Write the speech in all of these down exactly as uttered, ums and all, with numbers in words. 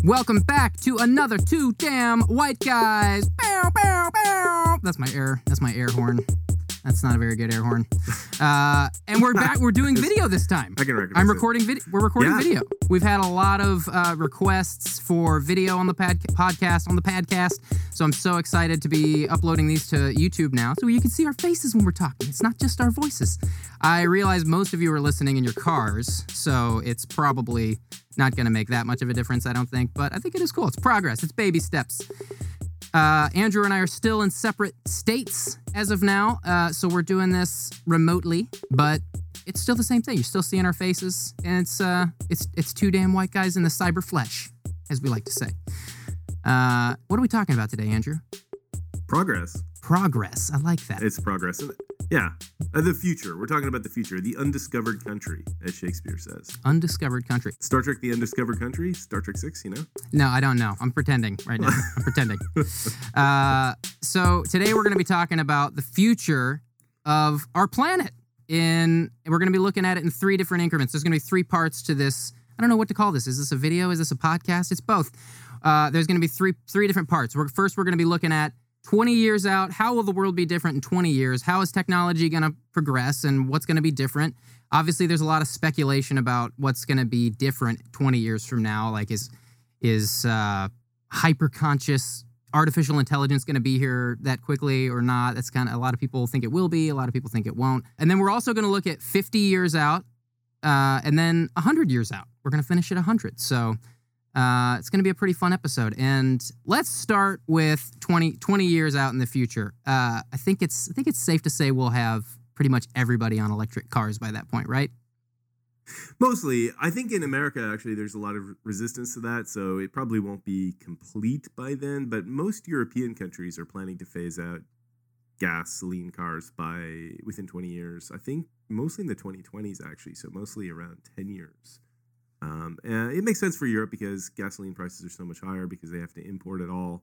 Welcome back to another Two Damn White Guys. Bow, bow, bow. That's my air. That's my air horn. That's not a very good air horn. Uh, and we're back. We're doing video this time. I can recognize I'm recording video. We're recording Yeah. video. We've had a lot of uh, requests for video on the pad- podcast, on the podcast. So I'm so excited to be uploading these to YouTube now so you can see our faces when we're talking. It's not just our voices. I realize most of you are listening in your cars, so it's probably not going to make that much of a difference, I don't think. But I think it is cool. It's progress. It's baby steps. Uh, Andrew and I are still in separate states as of now, uh, so we're doing this remotely, but it's still the same thing. You're still seeing our faces, and it's uh, it's it's two damn white guys in the cyber flesh, as we like to say. Uh, what are we talking about today, Andrew? Progress. Progress. I like that. It's progress. Yeah. Uh, the future. We're talking about the future. The undiscovered country, as Shakespeare says. Undiscovered country. Star Trek, The Undiscovered Country. Star Trek six, you know? No, I don't know. I'm pretending right now. I'm pretending. Uh, so today we're going to be talking about the future of our planet. In we're going to be looking at it in three different increments. There's going to be three parts to this. I don't know what to call this. Is this a video? Is this a podcast? It's both. Uh, there's going to be three three different parts. We're, first, we're going to be looking at twenty years out. How will the world be different in twenty years? How is technology going to progress and what's going to be different? Obviously, there's a lot of speculation about what's going to be different twenty years from now. Like, is is uh, hyper-conscious artificial intelligence going to be here that quickly or not? That's kind of, a lot of people think it will be. A lot of people think it won't. And then we're also going to look at fifty years out uh, and then one hundred years out. We're going to finish at one hundred. So Uh, it's going to be a pretty fun episode. And let's start with twenty, twenty years out in the future. Uh, I think it's I think it's safe to say we'll have pretty much everybody on electric cars by that point, right? Mostly. I think in America, actually, there's a lot of resistance to that, so it probably won't be complete by then. But most European countries are planning to phase out gasoline cars by within twenty years. I think mostly in the twenty twenties, actually, so mostly around ten years. Um, and it makes sense for Europe because gasoline prices are so much higher because they have to import it all,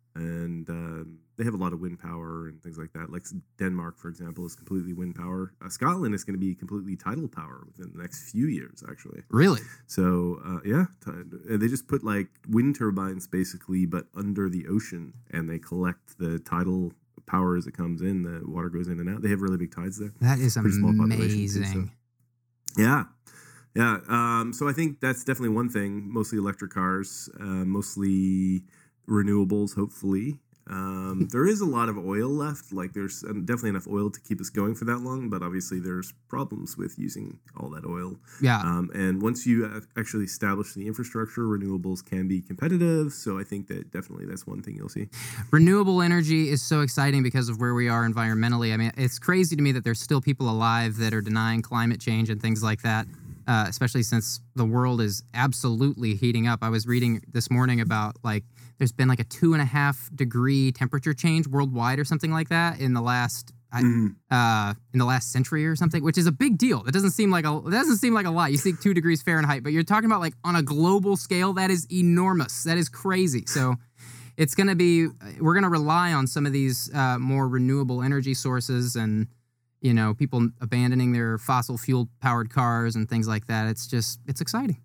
and um, they have a lot of wind power and things like that. Like Denmark, for example, is completely wind power. Uh, Scotland is going to be completely tidal power within the next few years, actually. Really? So, uh, yeah, t- they just put like wind turbines basically, but under the ocean, and they collect the tidal power as it comes in. The water goes in and out. They have really big tides there. That is Pretty small population, too, amazing. so- Yeah. Yeah, um, so I think that's definitely one thing. Mostly electric cars, uh, mostly renewables, hopefully. Um, there is a lot of oil left. Like, there's definitely enough oil to keep us going for that long, but obviously there's problems with using all that oil. Yeah. Um, and once you actually establish the infrastructure, renewables can be competitive. So I think that definitely that's one thing you'll see. Renewable energy is so exciting because of where we are environmentally. I mean, it's crazy to me that there's still people alive that are denying climate change and things like that. Uh, especially since the world is absolutely heating up. I was reading this morning about, like, there's been like a two and a half degree temperature change worldwide or something like that in the last mm. uh, in the last century or something, which is a big deal. That doesn't seem like a that doesn't seem like a lot. You think two degrees Fahrenheit, but you're talking about like on a global scale. That is enormous. That is crazy. So it's going to be we're going to rely on some of these uh, more renewable energy sources and, you know, people abandoning their fossil fuel powered cars and things like that. It's just, it's exciting.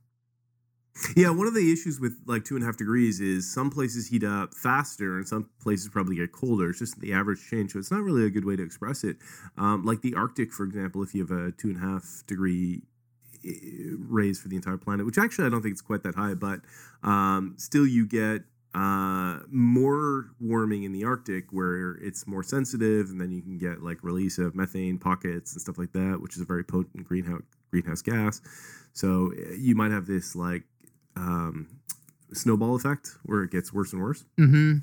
Yeah, one of the issues with like two and a half degrees is some places heat up faster and some places probably get colder. It's just the average change. So it's not really a good way to express it. Um, like the Arctic, for example, if you have a two and a half degree raise for the entire planet, which actually I don't think it's quite that high, but um, still you get uh more warming in the Arctic where it's more sensitive, and then you can get like release of methane pockets and stuff like that, which is a very potent greenhouse greenhouse gas. So you might have this like um snowball effect where it gets worse and worse. Mm-hmm.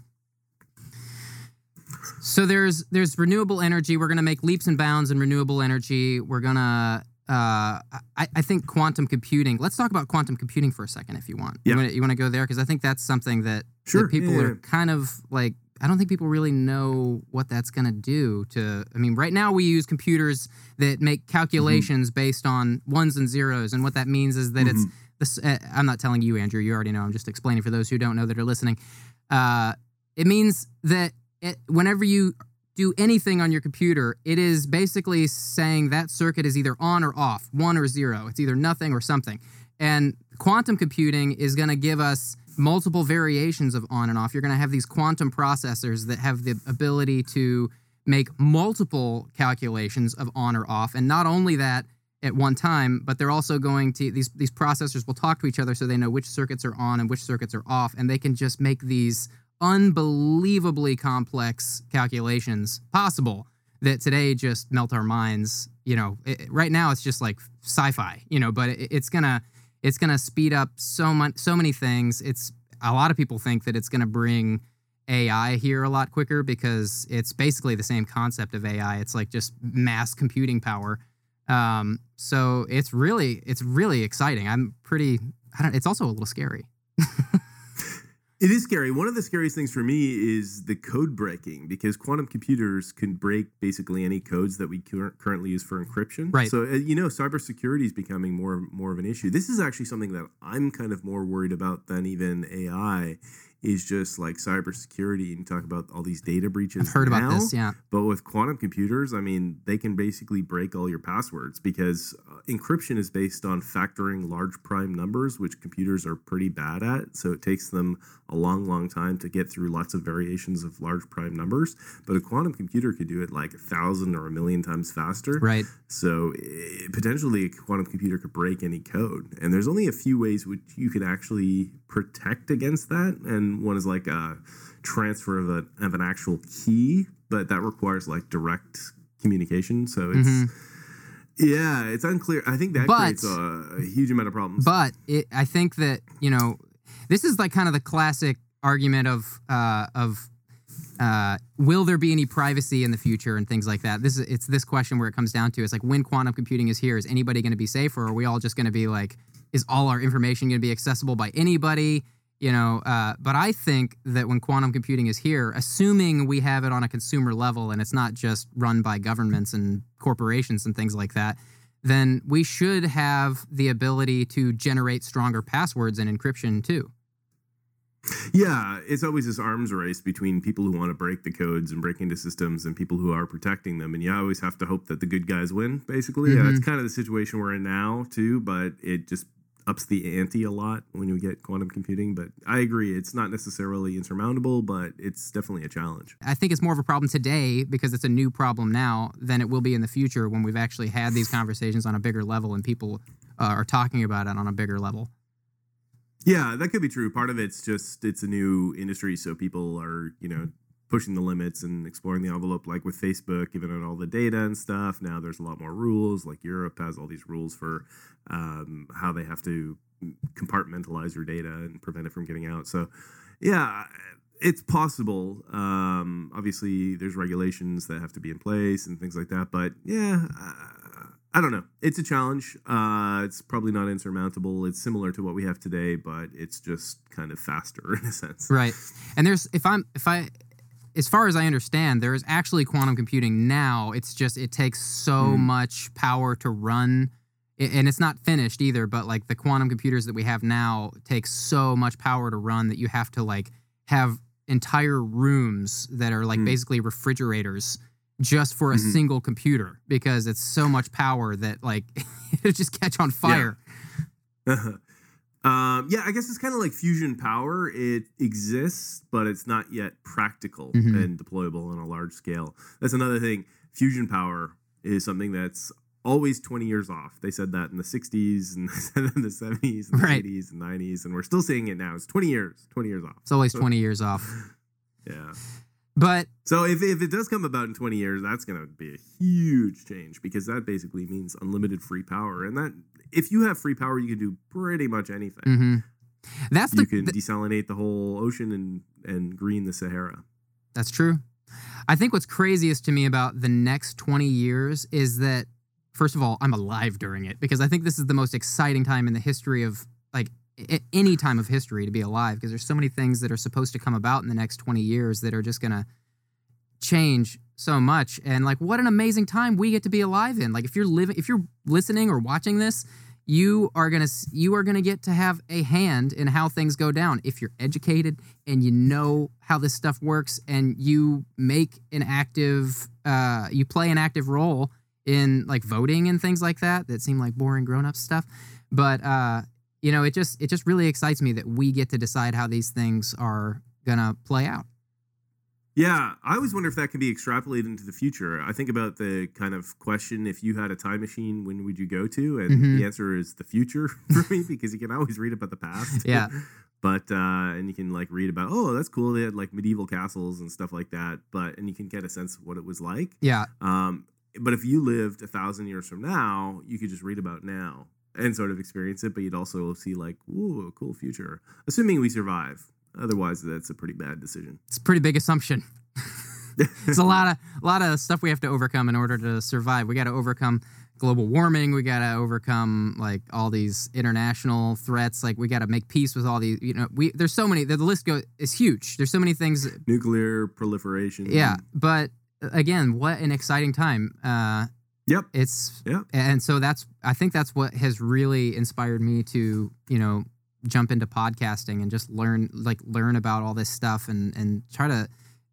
So there's there's renewable energy. We're gonna make leaps and bounds in renewable energy. We're gonna Uh, I, I think quantum computing. Let's talk about quantum computing for a second, if you want. Yeah. You want to go there? Because I think that's something that, sure. that people yeah, yeah. are kind of like, I don't think people really know what that's going to do to, I mean, right now we use computers that make calculations mm-hmm. based on ones and zeros. And what that means is that mm-hmm. it's, this, uh, I'm not telling you, Andrew, you already know. I'm just explaining for those who don't know that are listening. Uh, it means that it, whenever you do anything on your computer, it is basically saying that circuit is either on or off, one or zero. It's either nothing or something. And quantum computing is going to give us multiple variations of on and off. You're going to have these quantum processors that have the ability to make multiple calculations of on or off. And not only that at one time, but they're also going to, these, these processors will talk to each other so they know which circuits are on and which circuits are off. And they can just make these unbelievably complex calculations possible that today just melt our minds. You know, it, right now it's just like sci-fi, you know, but it, it's going to, it's going to speed up so much, so many things. It's, a lot of people think that it's going to bring A I here a lot quicker because it's basically the same concept of A I. It's like just mass computing power. Um, so it's really, it's really exciting. I'm pretty, I don't, it's also a little scary. It is scary. One of the scariest things for me is the code breaking, because quantum computers can break basically any codes that we cur- currently use for encryption. Right. So, uh, you know, cybersecurity is becoming more more of an issue. This is actually something that I'm kind of more worried about than even A I, is just like cybersecurity. And talk about all these data breaches. I've heard now, about this, yeah. But with quantum computers, I mean, they can basically break all your passwords, because uh, encryption is based on factoring large prime numbers, which computers are pretty bad at. So it takes them a long, long time to get through lots of variations of large prime numbers. But a quantum computer could do it like a thousand or a million times faster. Right. So eh, potentially a quantum computer could break any code. And there's only a few ways which you could actually protect against that. And one is like a transfer of, a, of an actual key, but that requires like direct communication. So it's, mm-hmm. yeah, it's unclear. I think that but, creates a, a huge amount of problems. But it, I think that, you know, this is like kind of the classic argument of uh, of uh, will there be any privacy in the future and things like that. This is it's this question where it comes down to, it's like, when quantum computing is here, is anybody going to be safe, or are we all just going to be like, is all our information going to be accessible by anybody? You know, uh, but I think that when quantum computing is here, assuming we have it on a consumer level and it's not just run by governments and corporations and things like that, then we should have the ability to generate stronger passwords and encryption too. Yeah, it's always this arms race between people who want to break the codes and break into systems and people who are protecting them. And you always have to hope that the good guys win, basically. Mm-hmm. Uh, it's kind of the situation we're in now, too, but it just ups the ante a lot when you get quantum computing. But I agree, it's not necessarily insurmountable, but it's definitely a challenge. I think it's more of a problem today because it's a new problem now than it will be in the future when we've actually had these conversations on a bigger level and people uh, are talking about it on a bigger level. Yeah, that could be true. Part of it's just, it's a new industry, so people are, you know, pushing the limits and exploring the envelope, like with Facebook, giving it all the data and stuff. Now there's a lot more rules, like Europe has all these rules for um, how they have to compartmentalize your data and prevent it from getting out. So, yeah, it's possible. Um, obviously, there's regulations that have to be in place and things like that. But, yeah, uh, I don't know. It's a challenge. Uh, it's probably not insurmountable. It's similar to what we have today, but it's just kind of faster in a sense. Right. And there's, if I'm, if I, as far as I understand, there is actually quantum computing now. It's just, it takes so mm. much power to run, and it's not finished either, but like the quantum computers that we have now take so much power to run that you have to like have entire rooms that are like mm. basically refrigerators just for a mm-hmm. single computer, because it's so much power that like it'll just catch on fire. Yeah. um, yeah, I guess it's kind of like fusion power. It exists, but it's not yet practical mm-hmm. and deployable on a large scale. That's another thing. Fusion power is something that's always twenty years off. They said that in the sixties and in the seventies and the right. eighties and nineties, and we're still seeing it now. It's twenty years, twenty years off. It's always twenty years off. Yeah. But so if if it does come about in twenty years, that's going to be a huge change, because that basically means unlimited free power. And that, if you have free power, you can do pretty much anything. Mm-hmm. That's the, you can the, desalinate the whole ocean and, and green the Sahara. That's true. I think what's craziest to me about the next twenty years is that, first of all, I'm alive during it, because I think this is the most exciting time in the history of, like, any time of history to be alive, because there's so many things that are supposed to come about in the next twenty years that are just going to change so much. And like, what an amazing time we get to be alive in. Like, if you're living, if you're listening or watching this, you are going to, you are going to get to have a hand in how things go down. If you're educated and you know how this stuff works and you make an active, uh, you play an active role in like voting and things like that, that seem like boring grown-up stuff. But, uh, you know, it just it just really excites me that we get to decide how these things are gonna play out. Yeah, I always wonder if that can be extrapolated into the future. I think about the kind of question, if you had a time machine, when would you go to? And Mhm. the answer is the future for me, because you can always read about the past. Yeah. But, uh, and you can like read about, oh, that's cool. They had like medieval castles and stuff like that. But, and you can get a sense of what it was like. Yeah. Um, but if you lived a thousand years from now, you could just read about now and sort of experience it. But you'd also see like, ooh, a cool future, assuming we survive. Otherwise, that's a pretty bad decision. It's a pretty big assumption. It's a lot of a lot of stuff we have to overcome in order to survive. We got to overcome global warming. We got to overcome like all these international threats. Like we got to make peace with all these. You know, we there's so many. The list go is huge. There's so many things. Nuclear proliferation. Yeah, but again, what an exciting time. Uh, Yep. It's Yep. And so that's I think that's what has really inspired me to you know jump into podcasting and just learn like learn about all this stuff and and try to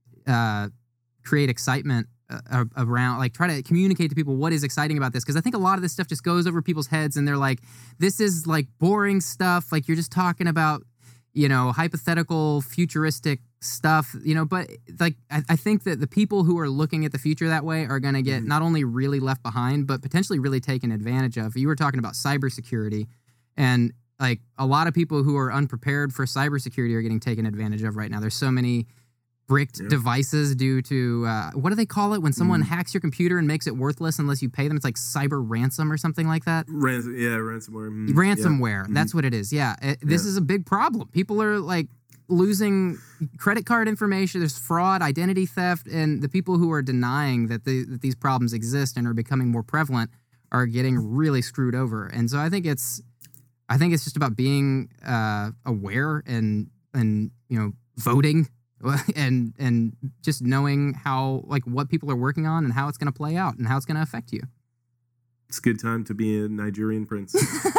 uh, create excitement uh, around like try to communicate to people what is exciting about this, because I think a lot of this stuff just goes over people's heads and they're like, this is like boring stuff, like you're just talking about you know hypothetical futuristic stuff, you know but like I, I think that the people who are looking at the future that way are going to get Mhm. not only really left behind but potentially really taken advantage of. You were talking about cybersecurity, and like a lot of people who are unprepared for cybersecurity are getting taken advantage of right now. There's so many bricked Yeah. devices due to uh, what do they call it when someone Mm. hacks your computer and makes it worthless unless you pay them? It's like cyber ransom or something like that. Ransom, yeah, ransomware. mm, Ransomware. Mhm. That's what it is. Yeah, it, this Yeah. is a big problem. People are like losing credit card information. There's fraud, identity theft, and the people who are denying that, the, that these problems exist and are becoming more prevalent are getting really screwed over. And so I think it's, I think it's just about being uh, aware and and you know voting and and just knowing how like what people are working on and how it's going to play out and how it's going to affect you. It's a good time to be a Nigerian prince.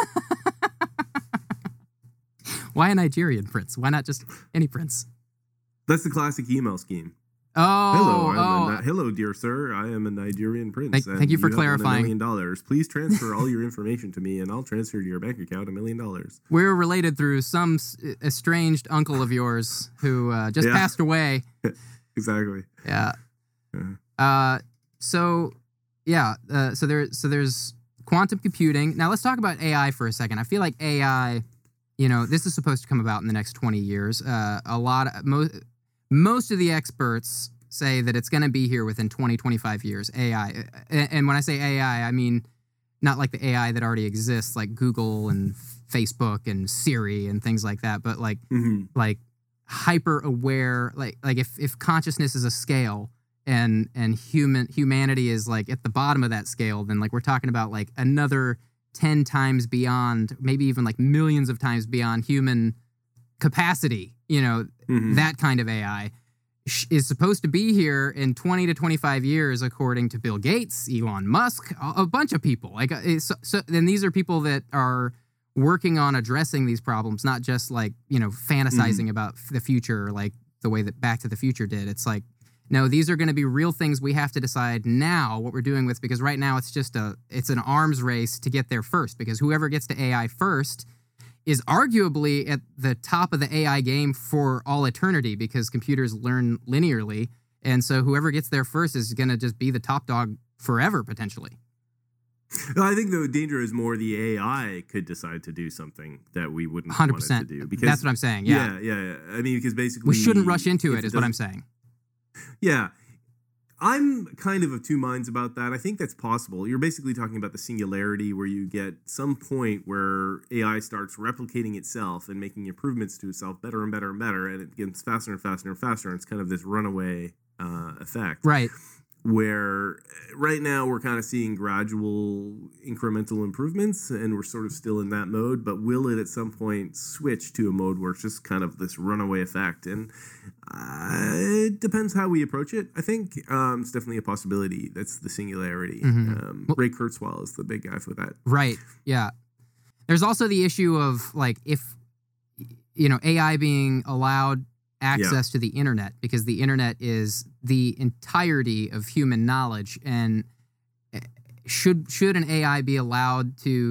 Why a Nigerian prince? Why not just any prince? That's the classic email scheme. Oh, Hello, I'm oh. a, Ni- hello, dear sir. I am a Nigerian prince. Thank- and thank you for have won clarifying. A million dollars. Please transfer all your information to me, and I'll transfer to your bank account a million dollars. We're related through some s- estranged uncle of yours who uh, just Yeah. passed away. Exactly. Yeah. Yeah. Uh, so yeah. Uh, so there. So there's quantum computing. Now let's talk about A I for a second. I feel like A I. You know, this is supposed to come about in the next twenty years. Uh, a lot of most most of the experts say that it's going to be here within twenty, twenty-five years. A I, and, and when I say A I, I mean not like the A I that already exists, like Google and Facebook and Siri and things like that, but like hmm like hyper aware, like like if if consciousness is a scale and and human humanity is like at the bottom of that scale, then like we're talking about like another ten times beyond, maybe even like millions of times beyond human capacity. You know, hmm that kind of A I sh- is supposed to be here in twenty to twenty-five years, according to Bill Gates, Elon Musk, a, a bunch of people. Like, uh, it's, so, so then these are people that are working on addressing these problems, not just like, you know, fantasizing about f- the future, like the way that Back to the Future did. It's like, no, these are going to be real things we have to decide now what we're doing with, because right now it's just a, it's an arms race to get there first, because whoever gets to A I first is arguably at the top of the A I game for all eternity, because computers learn linearly. And so whoever gets there first is going to just be the top dog forever, potentially. I think the danger is more the A I could decide to do something that we wouldn't one hundred want it percent. to do. Because, That's what I'm saying. Yeah. yeah, yeah, yeah. I mean, because basically We shouldn't rush into if it, is what I'm doesn't- saying. Yeah. I'm kind of of two minds about that. I think that's possible. You're basically talking about the singularity, where you get some point where A I starts replicating itself and making improvements to itself better and better and better, and it gets faster and faster and faster. And it's kind of this runaway uh, effect. Right. Where right now we're kind of seeing gradual incremental improvements, and we're sort of still in that mode. But will it at some point switch to a mode where it's just kind of this runaway effect? And uh, it depends how we approach it. I think um, it's definitely a possibility. That's the singularity. Mhm. Um, Well- Ray Kurzweil is the big guy for that. Right. Yeah. There's also the issue of like if you know A I being allowed access to the internet, because the internet is the entirety of human knowledge, and should should an A I be allowed to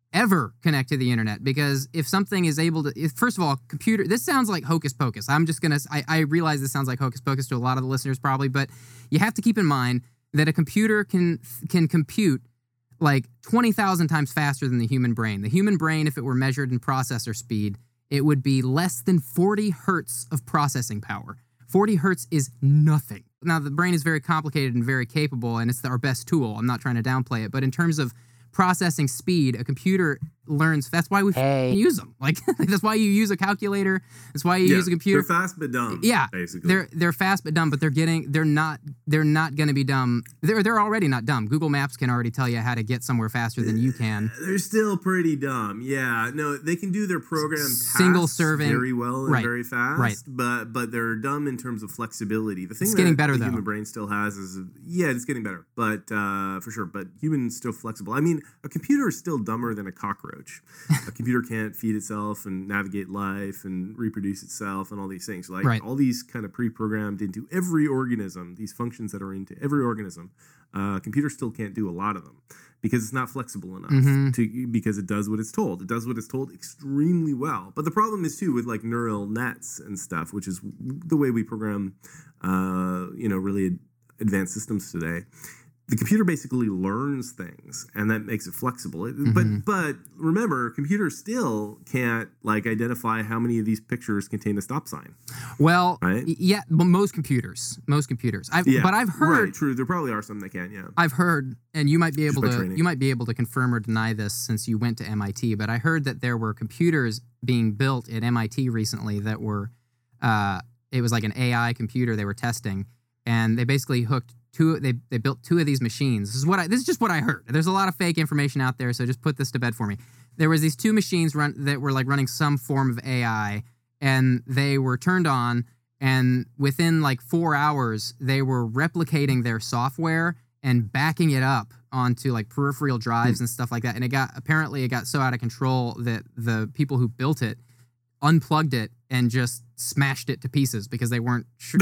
ever connect to the internet, because if something is able to, if, first of all, computer, this sounds like hocus pocus. I'm just going to, I realize this sounds like hocus pocus to a lot of the listeners probably, but you have to keep in mind that a computer can can compute like twenty thousand times faster than the human brain. The human brain, if it were measured in processor speed, it would be less than forty hertz of processing power. forty hertz is nothing. Now, the brain is very complicated and very capable, and it's our best tool. I'm not trying to downplay it, but in terms of processing speed, a computer learns. That's why we hey. use them. Like that's why you use a calculator. That's why you yeah, use a computer. They're fast but dumb. Yeah, basically. They're they're fast but dumb, but they're getting. They're not. They're not going to be dumb. They're they're already not dumb. Google Maps can already tell you how to get somewhere faster than you can. They're still pretty dumb. Yeah, no, they can do their program tasks single serving very well and right. very fast. Right. But but they're dumb in terms of flexibility. The thing it's that getting better, the though. human brain still has is yeah, it's getting better, but uh, for sure. But humans still flexible. I mean, a computer is still dumber than a cockroach. A computer can't feed itself and navigate life and reproduce itself and all these things. Like right. all these kind of pre-programmed into every organism, these functions that are into every organism, uh, a computer still can't do a lot of them because it's not flexible enough mm-hmm. to because it does what it's told. It does what it's told extremely well. But the problem is too with like neural nets and stuff, which is the way we program, uh, you know, really advanced systems today. The computer basically learns things, and that makes it flexible. It, mm-hmm. But but remember, computers still can't like identify how many of these pictures contain a stop sign. Well, right? yeah, but most computers, most computers. I've, yeah, but I've heard. Right, true. There probably are some that can. Yeah, I've heard, and you might be able to training. you might be able to confirm or deny this since you went to M I T. But I heard that there were computers being built at M I T recently that were, uh, it was like an A I computer they were testing, and they basically hooked. Two, they they built two of these machines. This is what I, this is just what I heard. There's a lot of fake information out there, so just put this to bed for me. There was these two machines run that were like running some form of A I, and they were turned on, and within like four hours, they were replicating their software and backing it up onto like peripheral drives and stuff like that. And it got apparently it got so out of control that the people who built it unplugged it and just smashed it to pieces because they weren't sure.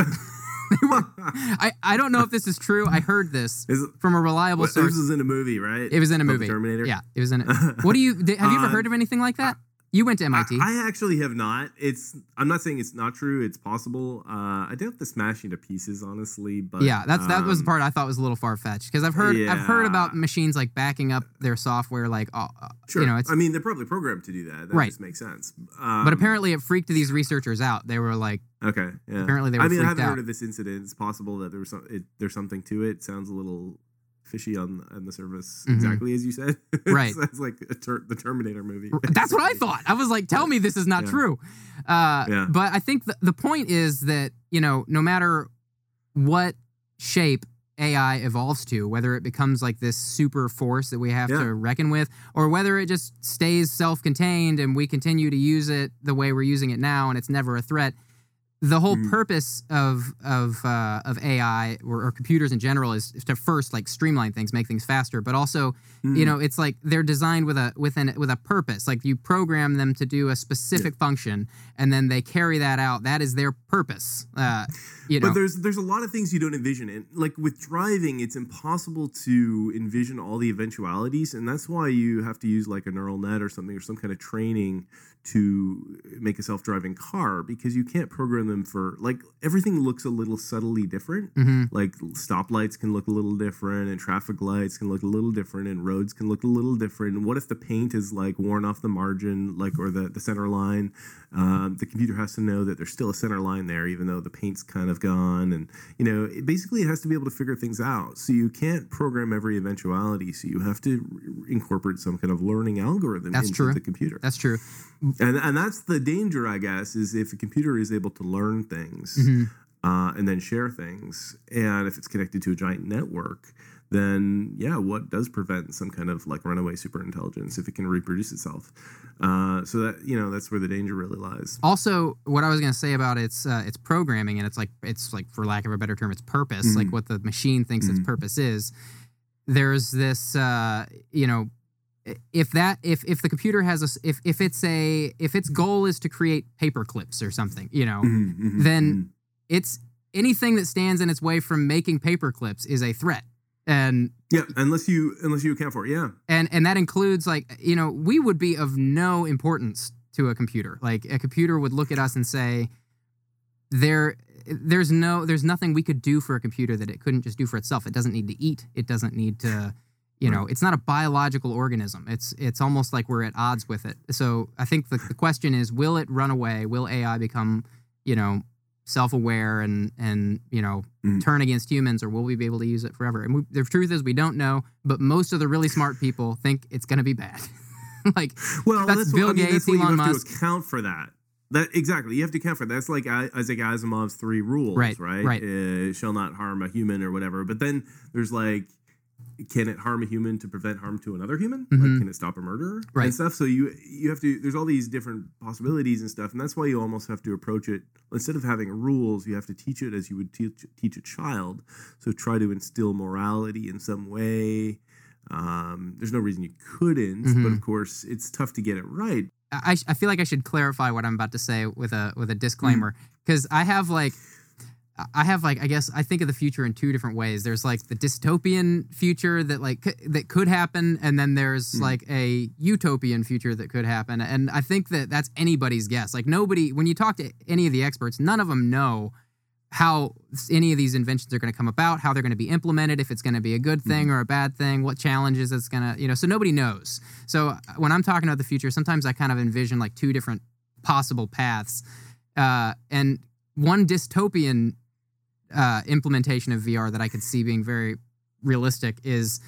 I, I don't know if this is true. I heard this is, from a reliable what, source. This was in a movie, right? It was in a movie. Terminator? Yeah, it was in it. What do you, did, have you ever heard of anything like that? You went to M I T. I, I actually have not. It's. I'm not saying it's not true. It's possible. Uh, I doubt the smashing to pieces, honestly. But yeah, that's um, that was the part I thought was a little far fetched because I've heard yeah. I've heard about machines like backing up their software, like uh, sure. you know, it's, I mean, they're probably programmed to do that. That right. just makes sense. Um, but apparently, it freaked these researchers out. They were like, okay, yeah. Apparently, they were I mean, I freaked haven't out. heard of this incident. It's possible that there was some. It, there's something to it. Sounds a little fishy on on the surface, mm-hmm. exactly as you said. Right. Sounds like a ter- the Terminator movie. That's what I thought. I was like, tell me this is not yeah. true. Uh, yeah. But I think the, the point is that, you know, no matter what shape A I evolves to, whether it becomes like this super force that we have yeah. to reckon with, or whether it just stays self-contained and we continue to use it the way we're using it now and it's never a threat, the whole mm. purpose of of uh, of A I or, or computers in general is to first like streamline things, make things faster, but also mm. you know it's like they're designed with a with an with a purpose. Like you program them to do a specific yeah. function, and then they carry that out. That is their purpose. Uh, you know, but there's there's a lot of things you don't envision. And like with driving, it's impossible to envision all the eventualities, and that's why you have to use like a neural net or something or some kind of training to make a self-driving car, because you can't program them for like everything looks a little subtly different. Mm-hmm. Like stoplights can look a little different, and traffic lights can look a little different, and roads can look a little different. And what if the paint is like worn off the margin, like or the the center line? Um, the computer has to know that there's still a center line there, even though the paint's kind of gone. And you know, it basically, it has to be able to figure things out. So you can't program every eventuality. So you have to re- incorporate some kind of learning algorithm That's into true. the computer. That's true. And and that's the danger, I guess, is if a computer is able to learn things mm-hmm. uh, and then share things, and if it's connected to a giant network, then yeah, what does prevent some kind of like runaway superintelligence if it can reproduce itself? Uh, so that you know, that's where the danger really lies. Also, what I was going to say about its uh, its programming, and it's like it's like for lack of a better term, its purpose, mm-hmm. like what the machine thinks mm-hmm. its purpose is. There's this, uh, you know. If that if if the computer has a if if it's a if its goal is to create paper clips or something, you know, mm-hmm, mm-hmm, then mm-hmm. it's anything that stands in its way from making paper clips is a threat. And yeah, unless you unless you account for it, yeah. And and that includes, like, you know, we would be of no importance to a computer. Like, a computer would look at us and say, there there's no there's nothing we could do for a computer that it couldn't just do for itself. It doesn't need to eat. It doesn't need to, you know, it's not a biological organism. It's it's almost like we're at odds with it. So I think the, the question is, will it run away? Will A I become, you know, self-aware and and you know mm. turn against humans, or will we be able to use it forever? And we, the truth is, we don't know. But most of the really smart people think it's going to be bad. Like, well, that's, that's Bill what, I mean, Gates, that's Elon you have Musk. To account for that. That exactly, you have to account for that. That's like Isaac Asimov's three rules, right? Right. Right. Uh, shall not harm a human or whatever. But then there's like, can it harm a human to prevent harm to another human? Mm-hmm. Like, can it stop a murder? Right. And stuff. So you you have to. There's all these different possibilities and stuff, and that's why you almost have to approach it instead of having rules. You have to teach it as you would teach teach a child. So try to instill morality in some way. Um, there's no reason you couldn't, mm-hmm. but of course, it's tough to get it right. I, I feel like I should clarify what I'm about to say with a with a disclaimer, because mm. I have like I have like I guess I think of the future in two different ways. There's like the dystopian future that like c- that could happen, and then there's mm. like a utopian future that could happen. And I think that that's anybody's guess. Like, nobody, when you talk to any of the experts, none of them know how any of these inventions are going to come about, how they're going to be implemented, if it's going to be a good thing mm-hmm. or a bad thing, what challenges it's going to, you know, so nobody knows. So when I'm talking about the future, sometimes I kind of envision like two different possible paths. Uh, and one dystopian uh, implementation of V R that I could see being very realistic is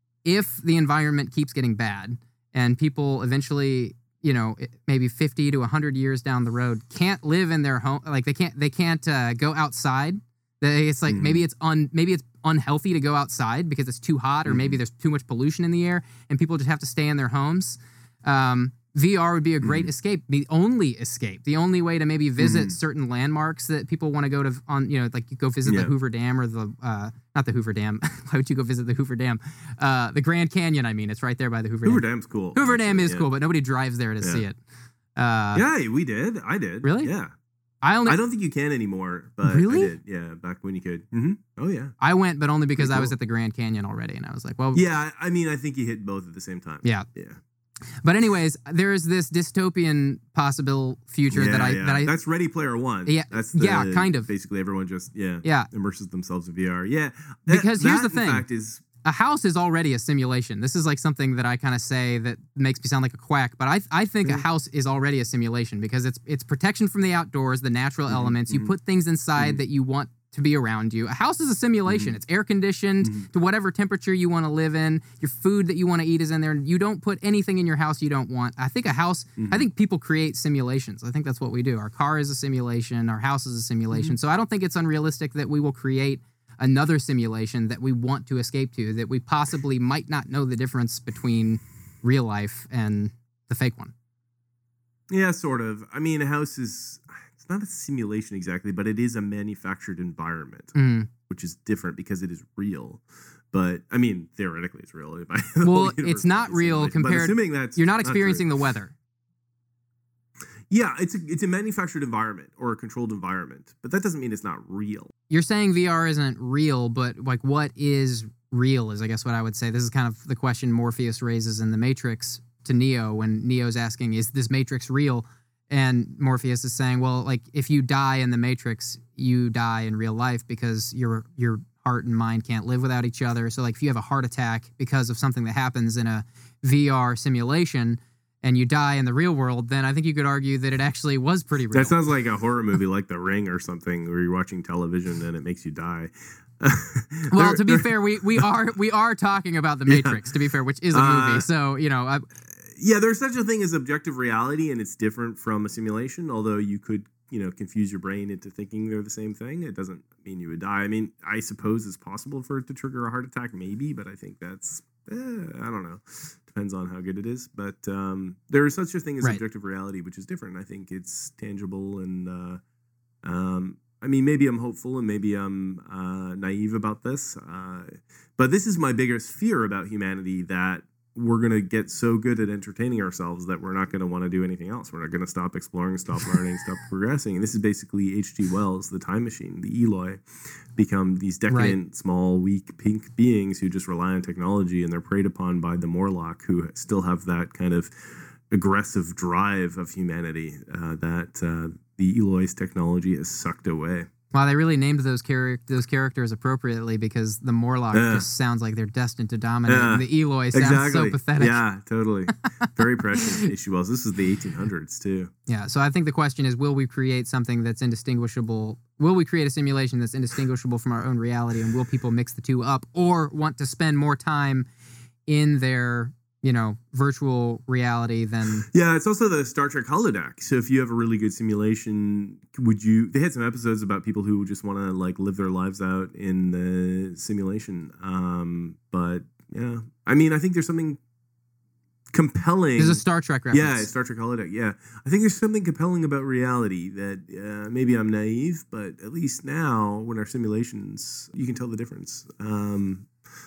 if the environment keeps getting bad and people eventually, you know, maybe fifty to one hundred years down the road can't live in their home, like they can't they can't uh, go outside. It's like mm-hmm. maybe it's un maybe it's unhealthy to go outside because it's too hot, or mm-hmm. maybe there's too much pollution in the air, and people just have to stay in their homes. Um, V R would be a great mm-hmm. escape, the only escape, the only way to maybe visit mm-hmm. certain landmarks that people want to go to. On you know, like you go visit yeah. the Hoover Dam or the uh, not the Hoover Dam. Why would you go visit the Hoover Dam? Uh, the Grand Canyon. I mean, it's right there by the Hoover, Hoover Dam. Dam's cool. Hoover actually, Dam is yeah. cool, but nobody drives there to yeah. see it. Uh, yeah, we did. I did. Really? Yeah. I only. I don't think you can anymore, but really? I did. Yeah, back when you could. Mm-hmm. Oh yeah. I went, but only because cool. I was at the Grand Canyon already, and I was like, well. Yeah, I mean, I think you hit both at the same time. Yeah. Yeah. But anyways, there is this dystopian possible future yeah, that I yeah. that I that's Ready Player One. Yeah, that's the, yeah, kind of. Basically, everyone just yeah yeah immerses themselves in V R. Yeah, that, because here's that, the thing: in fact, is a house is already a simulation. This is like something that I kind of say that makes me sound like a quack, but I I think mm-hmm. a house is already a simulation because it's it's protection from the outdoors, the natural mm-hmm. elements. You mm-hmm. put things inside mm-hmm. that you want to be around you. A house is a simulation. Mm-hmm. It's air conditioned mm-hmm. to whatever temperature you want to live in. Your food that you want to eat is in there. You don't put anything in your house you don't want. I think a house, mm-hmm. I think people create simulations. I think that's what we do. Our car is a simulation. Our house is a simulation. Mm-hmm. So I don't think it's unrealistic that we will create another simulation that we want to escape to, that we possibly might not know the difference between real life and the fake one. Yeah, sort of. I mean, a house is... not a simulation exactly, but it is a manufactured environment, mm. which is different because it is real. But I mean, theoretically, it's real. If I, well, it's not real compared. Assuming that you're not experiencing not the weather. Yeah, it's a, it's a manufactured environment or a controlled environment, but that doesn't mean it's not real. You're saying V R isn't real, but like, what is real? Is I guess what I would say. This is kind of the question Morpheus raises in the Matrix to Neo when Neo's asking, "Is this Matrix real?" And Morpheus is saying, well, like, if you die in the Matrix, you die in real life because your your heart and mind can't live without each other. So, like, if you have a heart attack because of something that happens in a V R simulation and you die in the real world, then I think you could argue that it actually was pretty real. That sounds like a horror movie like The Ring or something, where you're watching television and it makes you die. Well, to be fair, we, we are we are talking about The Matrix, yeah. to be fair, which is a movie. Uh, so, you know... I, Yeah, there's such a thing as objective reality, and it's different from a simulation, although you could, you know, confuse your brain into thinking they're the same thing. It doesn't mean you would die. I mean, I suppose it's possible for it to trigger a heart attack, maybe, but I think that's, eh, I don't know. Depends on how good it is. But um, there is such a thing as right. objective reality, which is different. I think it's tangible, and uh, um, I mean, maybe I'm hopeful and maybe I'm uh, naive about this, uh, but this is my biggest fear about humanity, that we're going to get so good at entertaining ourselves that we're not going to want to do anything else. We're not going to stop exploring, stop learning, stop progressing. And this is basically H G Wells, the time machine, the Eloi, become these decadent, right. small, weak, pink beings who just rely on technology, and they're preyed upon by the Morlock, who still have that kind of aggressive drive of humanity uh, that uh, the Eloi's technology has sucked away. Wow, they really named those char- those characters appropriately, because the Morlock yeah. just sounds like they're destined to dominate, yeah. and the Eloi sounds exactly. so pathetic. Yeah, totally. Very prescient H G Wells. This is the eighteen hundreds, too. Yeah, so I think the question is, will we create something that's indistinguishable? Will we create a simulation that's indistinguishable from our own reality, and will people mix the two up, or want to spend more time in their, you know, virtual reality than... Yeah, it's also the Star Trek holodeck. So if you have a really good simulation, would you... They had some episodes about people who just want to, like, live their lives out in the simulation. Um, but, yeah. I mean, I think there's something compelling... There's a Star Trek reference. Yeah, Star Trek holodeck, yeah. I think there's something compelling about reality that uh, maybe I'm naive, but at least now, when our simulations, you can tell the difference. Um...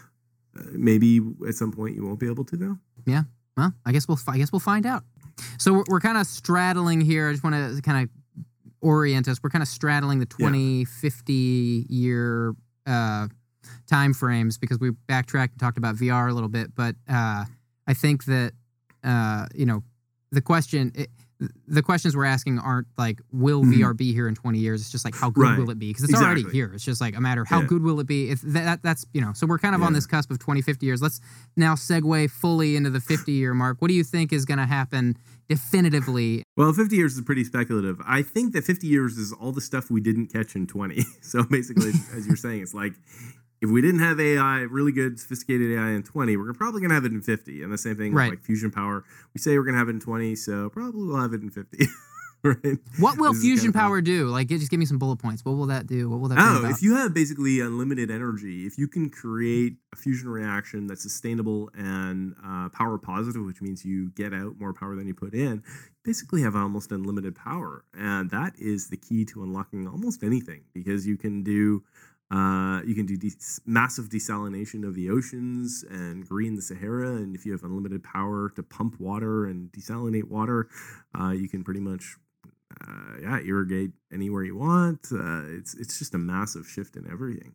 Uh, maybe at some point you won't be able to, though. Yeah. Well, I guess we'll I guess we'll find out. So we're, we're kind of straddling here. I just want to kind of orient us. We're kind of straddling the twenty, fifty year uh, time frames, because we backtracked and talked about V R a little bit. But uh, I think that uh, you know the question. It, The questions we're asking aren't like, will mm-hmm. V R be here in twenty years? It's just like, how good right. will it be? Because it's exactly. already here. It's just like a matter of how yeah. good will it be? If that, that's, you know, so we're kind of yeah. on this cusp of twenty, fifty years. Let's now segue fully into the fifty year mark. What do you think is going to happen definitively? Well, fifty years is pretty speculative. I think that fifty years is all the stuff we didn't catch in twenty. So basically, as you're saying, it's like, if we didn't have A I, really good, sophisticated A I in twenty, we're probably going to have it in fifty. And the same thing right. with like fusion power. We say we're going to have it in twenty, so probably we'll have it in fifty. Right? What will this fusion power do? Like, just give me some bullet points. What will that do? What will that Oh, if you have basically unlimited energy, if you can create a fusion reaction that's sustainable and uh, power positive, which means you get out more power than you put in, basically have almost unlimited power. And that is the key to unlocking almost anything, because you can do... Uh, you can do de- massive desalination of the oceans and green the Sahara. And if you have unlimited power to pump water and desalinate water, uh, you can pretty much, uh, yeah, irrigate anywhere you want. Uh, it's it's just a massive shift in everything.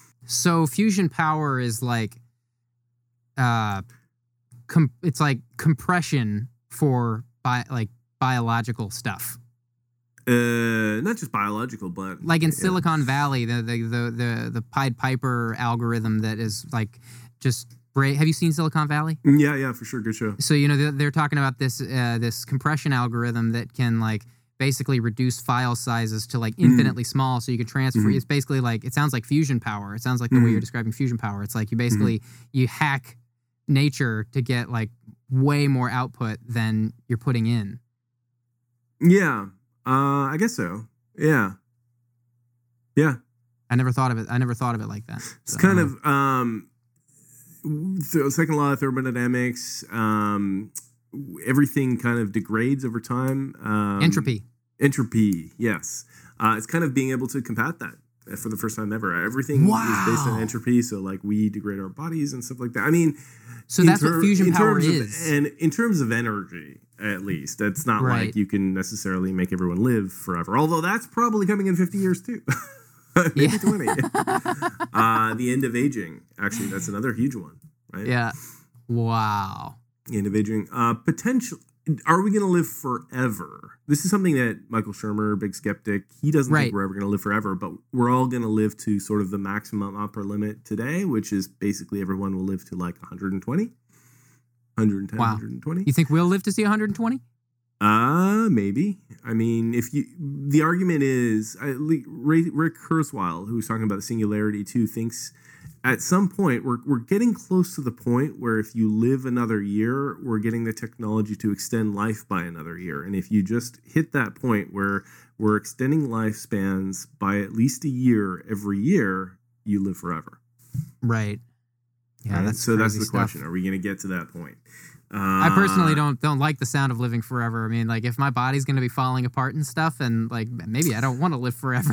So fusion power is like, uh, com- it's like compression for bi- like biological stuff. Uh, not just biological, but like in yeah. Silicon Valley, the the the the, the Pied Piper algorithm that is like just great. Have you seen Silicon Valley? Yeah, yeah, for sure, good show. So you know they're, they're talking about this uh, this compression algorithm that can like basically reduce file sizes to like infinitely mm. small, so you can transfer. Mm-hmm. It's basically like, it sounds like fusion power. It sounds like the mm-hmm. way you're describing fusion power. It's like you basically mm-hmm. you hack nature to get like way more output than you're putting in. Yeah. Uh, I guess so. Yeah. Yeah. I never thought of it. I never thought of it like that. It's so, kind of um, th- second law of thermodynamics. Um, everything kind of degrades over time. Um, entropy. Entropy. Yes. Uh, it's kind of being able to combat that for the first time ever. Everything wow. is based on entropy. So like we degrade our bodies and stuff like that. I mean, so that's ter- what fusion power is. Of, and in terms of energy, at least, it's not right. like you can necessarily make everyone live forever. Although that's probably coming in fifty years too. Maybe yeah. twenty. uh, the end of aging. Actually, that's another huge one, right? Yeah. Wow. The end of aging. Uh, potential. Are we going to live forever? This is something that Michael Shermer, big skeptic, he doesn't right. think we're ever going to live forever, but we're all going to live to sort of the maximum upper limit today, which is basically everyone will live to like one hundred twenty. one hundred ten, wow. one hundred twenty. You think we'll live to see one hundred twenty? Uh, maybe. I mean, if you, the argument is, I, Rick Kurzweil, who's talking about the singularity too, thinks at some point we're we're getting close to the point where if you live another year, we're getting the technology to extend life by another year. And if you just hit that point where we're extending lifespans by at least a year every year, you live forever. Right. Yeah, right? that's so that's the stuff. question. Are we going to get to that point? Uh, I personally don't don't like the sound of living forever. I mean, like if my body's going to be falling apart and stuff, and like maybe I don't want to live forever.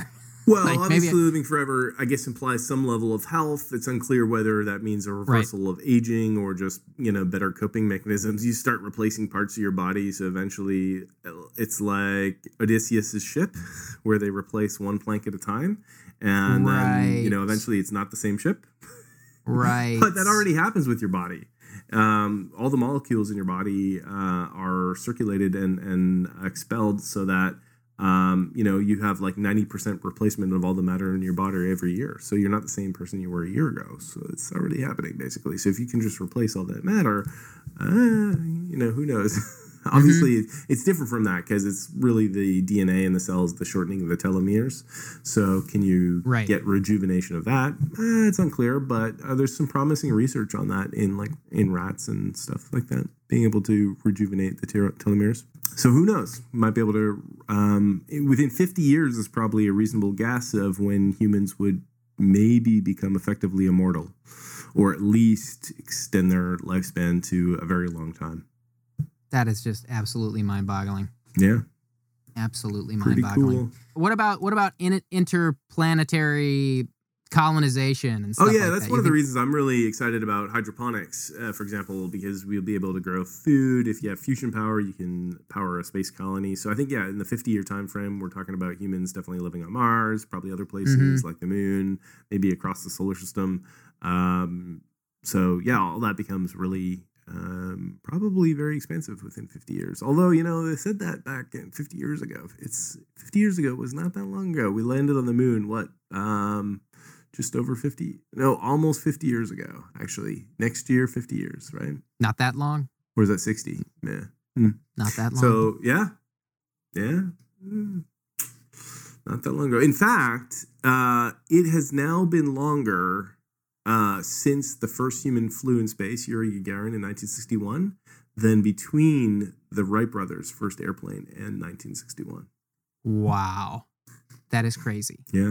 Well, Like, obviously, maybe- living forever, I guess, implies some level of health. It's unclear whether that means a reversal of aging or just, you know, better coping mechanisms. You start replacing parts of your body, so eventually it's like Odysseus' ship, where they replace one plank at a time, and then, you know, Right. eventually it's not the same ship. Right. But that already happens with your body. Um, all the molecules in your body uh, are circulated and, and expelled so that Um, you know, you have like ninety percent replacement of all the matter in your body every year. So you're not the same person you were a year ago. So it's already happening, basically. So if you can just replace all that matter, uh, you know, who knows? Obviously, mm-hmm. it's different from that because it's really the D N A in the cells, the shortening of the telomeres. So can you right. get rejuvenation of that? Uh, it's unclear, but uh, there's some promising research on that in like in rats and stuff like that, being able to rejuvenate the tel- telomeres. So who knows? Might be able to, um, within fifty years is probably a reasonable guess of when humans would maybe become effectively immortal, or at least extend their lifespan to a very long time. That is just absolutely mind-boggling. Yeah. Absolutely Pretty mind-boggling. cool. What about what about in, interplanetary colonization and stuff Oh, yeah, like that's that? one You of the think- reasons I'm really excited about hydroponics, uh, for example, because we'll be able to grow food. If you have fusion power, you can power a space colony. So I think, yeah, in the fifty-year time frame, we're talking about humans definitely living on Mars, probably other places Mhm. like the moon, maybe across the solar system. Um, so, yeah, all that becomes really um, probably very expensive within fifty years. Although, you know, they said that back in fifty years ago. It's fifty years ago was not that long ago. We landed on the moon, what, um, just over fifty? No, almost fifty years ago, actually. Next year, fifty years, right? Not that long. Or is that sixty? Yeah. Hmm. Not that long. So, yeah. Yeah. Hmm. Not that long ago. In fact, uh, it has now been longer uh, since the first human flew in space, Yuri Gagarin, in nineteen sixty-one, than between the Wright brothers' first airplane and nineteen sixty-one. Wow. That is crazy. Yeah.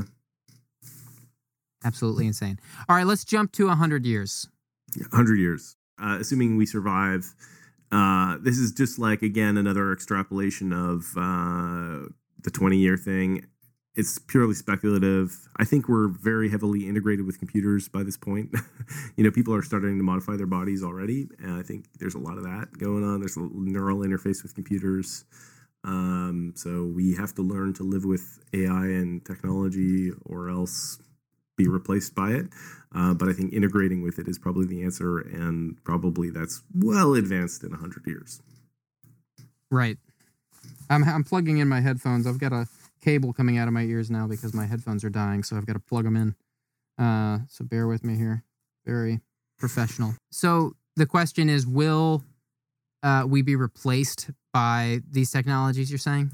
Absolutely insane. All right, let's jump to one hundred years. one hundred years. Uh, assuming we survive. Uh, this is just like, again, another extrapolation of uh, the twenty-year thing. It's purely speculative. I think we're very heavily integrated with computers by this point. You know, people are starting to modify their bodies already, and I think there's a lot of that going on. There's a neural interface with computers. Um, so we have to learn to live with A I and technology or else be replaced by it. Uh, but I think integrating with it is probably the answer, and probably that's well advanced in one hundred years. Right. I'm I'm plugging in my headphones. I've got a cable coming out of my ears now because my headphones are dying, so I've got to plug them in. Uh, so bear with me here. Very professional. So the question is, will uh, we be replaced by these technologies, you're saying?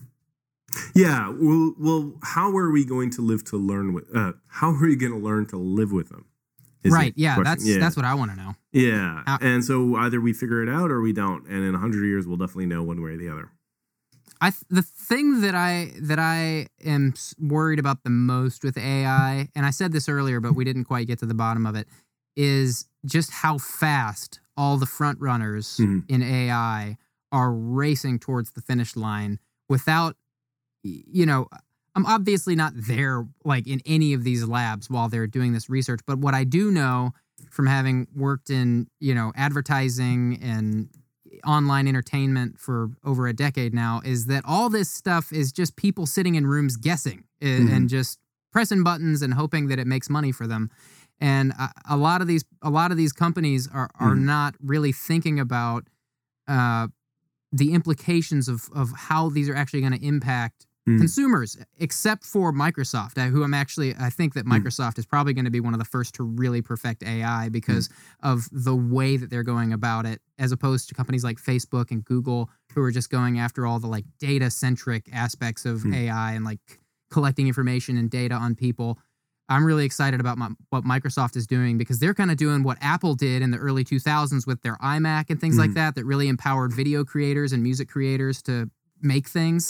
Yeah. Well, well, how are we going to live to learn with? Uh, how are we going to learn to live with them? is Right. the Yeah. question. That's yeah. that's what I want to know. Yeah. How- And so either we figure it out or we don't. And in one hundred years, we'll definitely know one way or the other. I th- the thing that I that I am s- worried about the most with A I, and I said this earlier, but we didn't quite get to the bottom of it, is just how fast all the front runners Mhm. in A I are racing towards the finish line without, y- you know, I'm obviously not there like in any of these labs while they're doing this research, but what I do know from having worked in, you know, advertising and online entertainment for over a decade now is that all this stuff is just people sitting in rooms guessing a- Mhm. and just pressing buttons and hoping that it makes money for them. And a, a lot of these a lot of these companies are are Mhm. not really thinking about uh, the implications of of how these are actually going to impact Mhm. consumers, except for Microsoft, uh, who I'm actually, I think that Mm. Microsoft is probably going to be one of the first to really perfect A I because of the way that they're going about it, as opposed to companies like Facebook and Google, who are just going after all the like data centric aspects of Mm. A I and like collecting information and data on people. I'm really excited about my, what Microsoft is doing because they're kind of doing what Apple did in the early two thousands with their iMac and things like Mhm. that, that really empowered video creators and music creators to make things.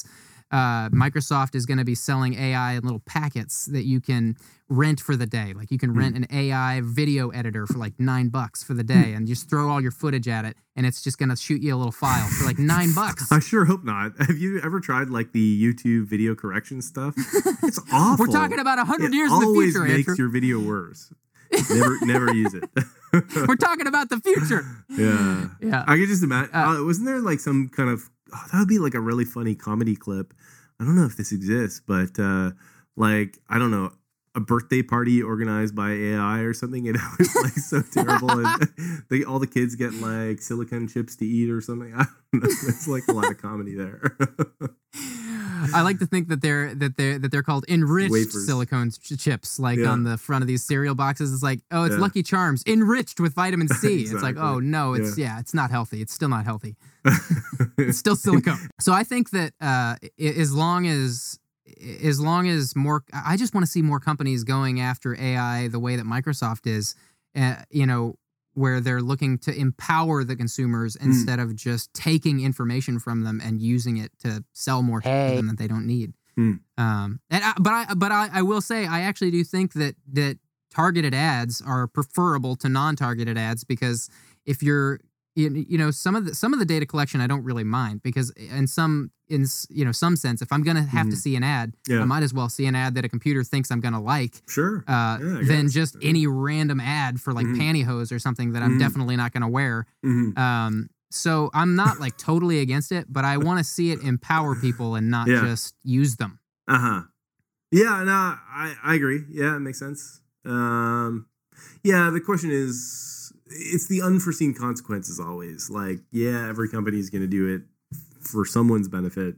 uh, Microsoft is going to be selling A I in little packets that you can rent for the day. Like you can rent an A I video editor for like nine bucks for the day, and just throw all your footage at it, and it's just going to shoot you a little file for like nine bucks. I sure hope not. Have you ever tried like the YouTube video correction stuff? It's awful. We're talking about a hundred It years in the always future, makes Andrew. your video worse. Never, never use it. We're talking about the future. Yeah, Yeah. I could just imagine. Uh, Uh, wasn't there like some kind of? Oh, that would be like a really funny comedy clip. I don't know if this exists, but uh, like I don't know, a birthday party organized by A I or something, and it was like so terrible, and they, all the kids get like silicone chips to eat or something. I don't know. It's like a lot of comedy there. I like to think that they're that they're that they're called enriched Wafers. silicone ch- chips, like Yeah. on the front of these cereal boxes. It's like, oh, it's Yeah. Lucky Charms enriched with vitamin C. It's like, Exactly. oh no, it's yeah. it's not healthy. It's still not healthy. It's still silicone. So I think that uh, i- as long as as long as more, I just want to see more companies going after A I the way that Microsoft is. Uh, you know, where they're looking to empower the consumers instead of just taking information from them and using it to sell more shit to them that they don't need. Hmm. Um, and I, but I but I, I will say I actually do think that that targeted ads are preferable to non-targeted ads, because if you're you, you know some of the some of the data collection I don't really mind, because in some in s- you know some sense, if I'm gonna have to Mhm. see an ad, Yeah. I might as well see an ad that a computer thinks I'm gonna like, Sure. uh, Yeah, I than guess. just any random ad for like Mhm. pantyhose or something that I'm Mhm. definitely not going to wear. Mhm. Um, so I'm not like totally against it, but I want to see it empower people and not Yeah. just use them. Uh huh. Yeah. No, I I agree. Yeah, it makes sense. Um, yeah. The question is, it's the unforeseen consequences always. Like, yeah, every company is going to do it for someone's benefit.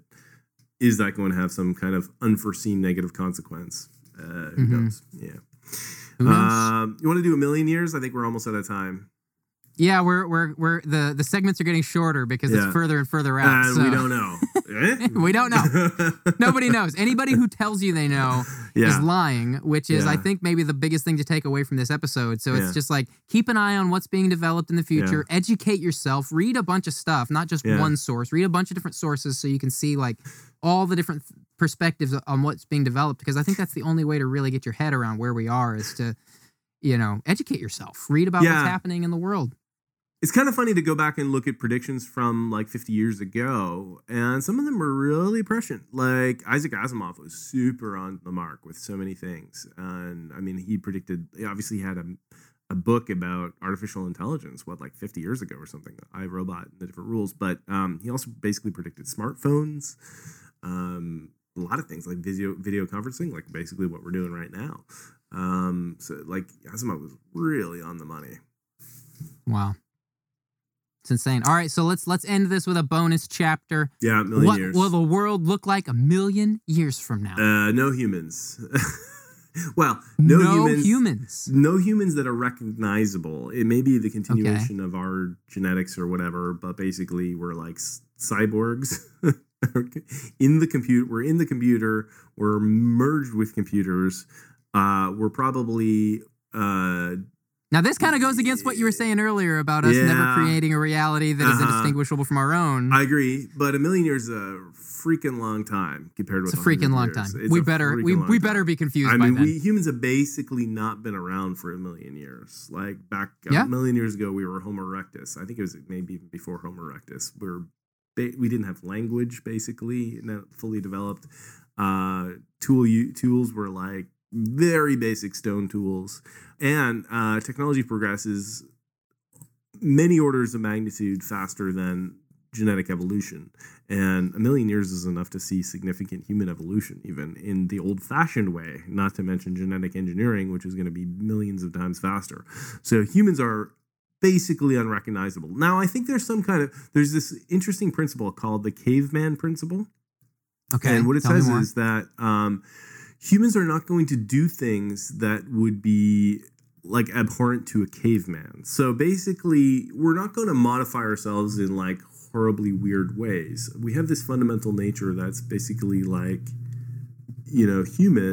Is that going to have some kind of unforeseen negative consequence? Uh, who Mhm. knows? Yeah. Who knows? Um, you want to do a million years? I think we're almost out of time. Yeah, we're we're we're the the segments are getting shorter because Yeah. it's further and further out. And so we don't know. Eh? We don't know. Nobody knows. Anybody who tells you they know Yeah. is lying, which is, I Yeah. think, maybe the biggest thing to take away from this episode. So Yeah. it's just like, keep an eye on what's being developed in the future, educate yourself, read a bunch of stuff, not just Yeah. one source, read a bunch of different sources so you can see like all the different th- perspectives on what's being developed, because I think that's the only way to really get your head around where we are, is to, you know, educate yourself, read about Yeah. what's happening in the world. It's kind of funny to go back and look at predictions from like fifty years ago, and some of them were really prescient. Like Isaac Asimov was super on the mark with so many things, and I mean, he predicted. He obviously had a a book about artificial intelligence, what, like fifty years ago or something, I, Robot and the Different Rules. But um, he also basically predicted smartphones, um, a lot of things like video video conferencing, like basically what we're doing right now. Um, so like Asimov was really on the money. Wow. It's insane. All right, so let's let's end this with a bonus chapter. Yeah, a million What years. will the world look like a million years from now? Uh, no humans. well, no, humans. humans. No humans that are recognizable. It may be the continuation of our genetics or whatever, but basically we're like s- cyborgs in the compute. We're in the computer. We're merged with computers. Uh, we're probably. Uh, Now, this kind of goes against what you were saying earlier about us never Yeah. creating a reality that is Uh-huh. indistinguishable from our own. I agree, but a million years is a freaking long time compared It's with a freaking one hundred long years. time. It's We a better freaking we, long we time. better be confused I by mean, then. we humans have basically not been around for a million years. Like back Yeah. a million years ago, we were Homo erectus. I think it was maybe even before Homo erectus. We were ba- we didn't have language, basically, not fully developed. Uh, tool u- tools were like very basic stone tools, and uh, technology progresses many orders of magnitude faster than genetic evolution. And a million years is enough to see significant human evolution, even in the old-fashioned way, not to mention genetic engineering, which is going to be millions of times faster. So humans are basically unrecognizable. Now, I think there's some kind of, there's this interesting principle called the caveman principle. Okay. And what it tell me says more. is that um, humans are not going to do things that would be like abhorrent to a caveman. So basically, we're not going to modify ourselves in like horribly weird ways. We have this fundamental nature that's basically like, you know, human,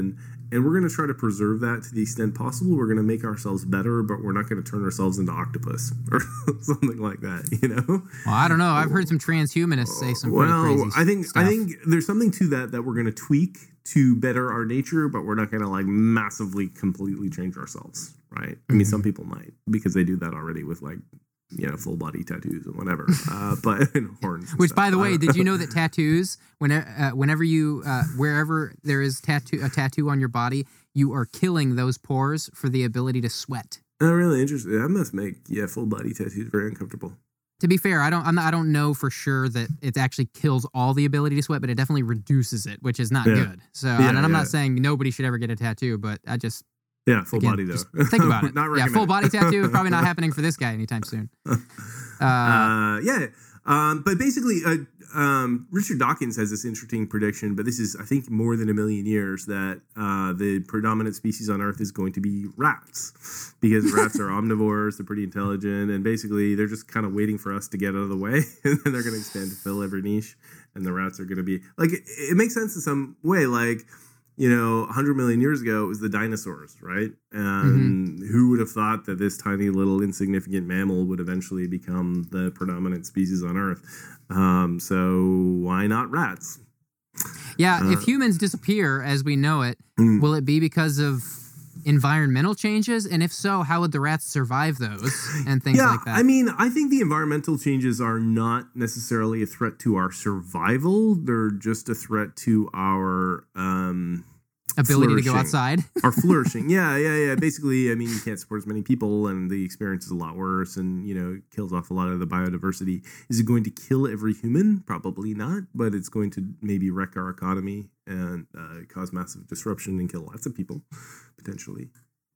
and we're going to try to preserve that to the extent possible. We're going to make ourselves better, but we're not going to turn ourselves into octopus or something like that, you know? Well, I don't know. I've heard some transhumanists say some pretty well, crazy I think stuff. I think there's something to that that we're going to tweak to better our nature, but we're not going to like massively completely change ourselves, right? I mean, some people might because they do that already with like, you know, full body tattoos and whatever, uh, but and horns. And Which, stuff. by the way, did you know that tattoos, whenever, uh, whenever you, uh, wherever there is tattoo, a tattoo on your body, you are killing those pores for the ability to sweat. Oh, really interesting. That must make yeah, full body tattoos very uncomfortable. To be fair, I don't, I'm not, I don't know for sure that it actually kills all the ability to sweat, but it definitely reduces it, which is not Yeah. good. So, Yeah, and I'm yeah. not saying nobody should ever get a tattoo, but I just. Yeah, full Again, body though. just think about it. Not Yeah, recommended. full body tattoo is probably not happening for this guy anytime soon. Uh, Uh, yeah, um, but basically, uh, um, Richard Dawkins has this interesting prediction, but this is, I think, more than a million years that uh, the predominant species on Earth is going to be rats, because rats are omnivores, they're pretty intelligent, and basically they're just kind of waiting for us to get out of the way, and then they're going to expand to fill every niche, and the rats are going to be like, it, it makes sense in some way, like. You know, one hundred million years ago, it was the dinosaurs, right? And Mm-hmm. who would have thought that this tiny little insignificant mammal would eventually become the predominant species on Earth? Um, so why not rats? yeah, Uh, if humans disappear as we know it, Mm. will it be because of environmental changes? And if so, how would the rats survive those and things yeah, like that? I mean, I think the environmental changes are not necessarily a threat to our survival. They're just a threat to our um, Ability to go flourishing. outside. Our flourishing. Yeah, yeah, yeah. Basically, I mean, you can't support as many people, and the experience is a lot worse, and you know, it kills off a lot of the biodiversity. Is it going to kill every human? Probably not, but it's going to maybe wreck our economy and uh, cause massive disruption and kill lots of people potentially.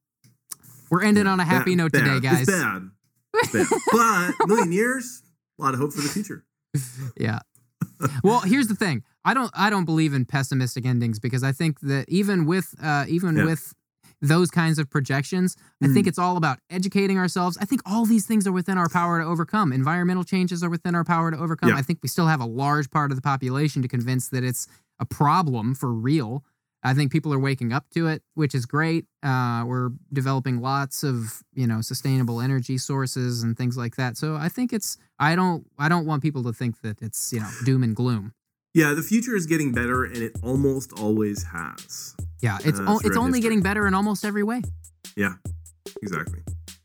We're ending on a happy Bad- note bad. today, guys. It's bad. It's bad. But a million years, a lot of hope for the future. Yeah. Well, here's the thing. I don't I don't believe in pessimistic endings because I think that even with uh, even Yeah. with those kinds of projections, I think Mm. it's all about educating ourselves. I think all these things are within our power to overcome. Environmental changes are within our power to overcome. Yeah. I think we still have a large part of the population to convince that it's a problem for real. I think people are waking up to it, which is great. Uh, we're developing lots of, you know, sustainable energy sources and things like that. So I think it's I don't I don't want people to think that it's, you know, doom and gloom. Yeah, the future is getting better, and it almost always has. Yeah, it's Uh, o- it's throughout only history. getting better in almost every way. Yeah, exactly.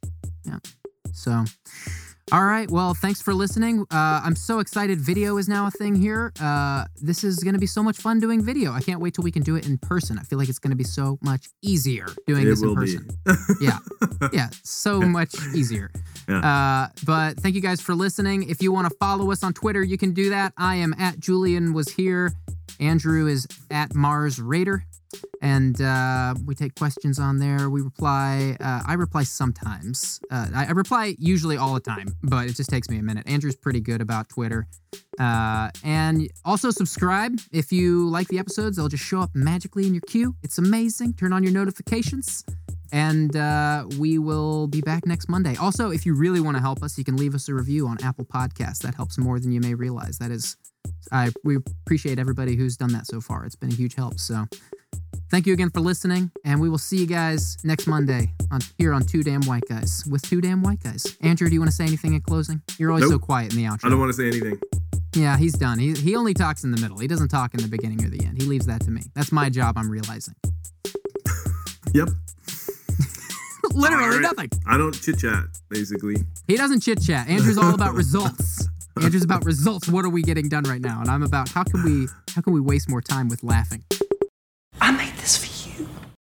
So, all right. Well, thanks for listening. Uh, I'm so excited. Video is now a thing here. Uh, this is going to be so much fun doing video. I can't wait till we can do it in person. I feel like it's going to be so much easier doing It this in will be. person. Yeah. Yeah. So much easier. Yeah. Uh, but thank you guys for listening. If you want to follow us on Twitter, you can do that. I am at Julian was here. Andrew is at Mars Raider. And uh, we take questions on there. We reply. Uh, I reply sometimes. Uh, I, I reply usually all the time, but it just takes me a minute. Andrew's pretty good about Twitter. Uh, and also subscribe. If you like the episodes, they'll just show up magically in your queue. It's amazing. Turn on your notifications. And uh, we will be back next Monday. Also, if you really want to help us, you can leave us a review on Apple Podcasts. That helps more than you may realize. That is, I we appreciate everybody who's done that so far. It's been a huge help. So thank you again for listening, and we will see you guys next Monday on here on Two Damn White Guys with Two Damn White Guys. Andrew, do you want to say anything in closing? You're always so Nope. quiet in the outro. I don't want to say anything. Yeah, he's done. He he only talks in the middle. He doesn't talk in the beginning or the end. He leaves that to me. That's my job. I'm realizing. Yep. Literally All right. nothing. I don't chit chat, basically. He doesn't chit chat. Andrew's all about results. Andrew's about results. What are we getting done right now? And I'm about how can we how can we waste more time with laughing? I'm